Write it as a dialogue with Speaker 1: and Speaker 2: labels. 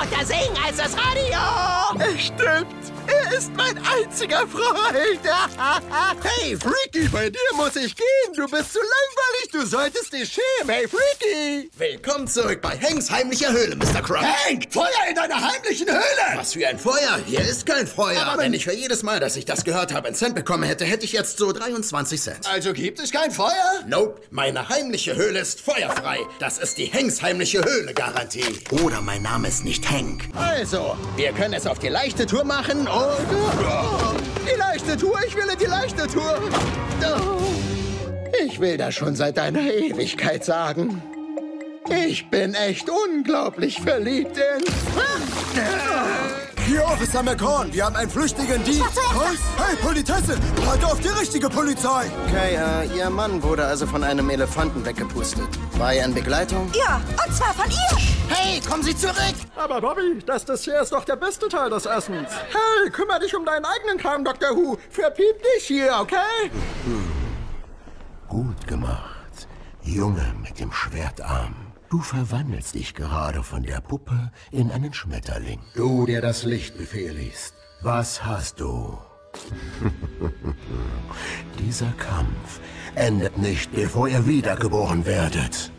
Speaker 1: lauter singen als das Radio.
Speaker 2: Stimmt. Er ist mein einziger Freund. Hey, Freaky, bei dir muss ich gehen. Du bist zu langweilig. Du solltest dich schämen. Hey, Freaky.
Speaker 3: Willkommen zurück bei Hanks heimlicher Höhle, Mr. Krabs.
Speaker 2: Hank, Feuer in deiner heimlichen Höhle.
Speaker 3: Was für ein Feuer? Hier ist kein Feuer. Aber wenn ich für jedes Mal, dass ich das gehört habe, einen Cent bekommen hätte, hätte ich jetzt so 23 Cent.
Speaker 2: Also gibt es kein Feuer?
Speaker 3: Nope, meine heimliche Höhle ist feuerfrei. Das ist die Hanks heimliche Höhle-Garantie. Oder mein Name ist nicht Hank.
Speaker 2: Also, wir können es auf die leichte Tour machen oder... Die leichte Tour, ich will in die leichte Tour. Ich will das schon seit einer Ewigkeit sagen. Ich bin echt unglaublich verliebt in...
Speaker 4: Hier, Officer McCorn, wir haben einen flüchtigen Dieb. Was? Hey, Politesse, warte auf die richtige Polizei.
Speaker 5: Okay, Ihr Mann wurde also von einem Elefanten weggepustet. War er in Begleitung?
Speaker 6: Ja, und zwar von ihr.
Speaker 2: Hey, kommen Sie zurück!
Speaker 4: Aber Bobby, das Dessert ist doch der beste Teil des Essens. Hey, kümmere dich um deinen eigenen Kram, Dr. Who. Verpiep dich hier, okay?
Speaker 7: Gut gemacht, Junge mit dem Schwertarm. Du verwandelst dich gerade von der Puppe in einen Schmetterling. Du, der das Licht befehligst. Was hast du? Dieser Kampf endet nicht, bevor ihr wiedergeboren werdet.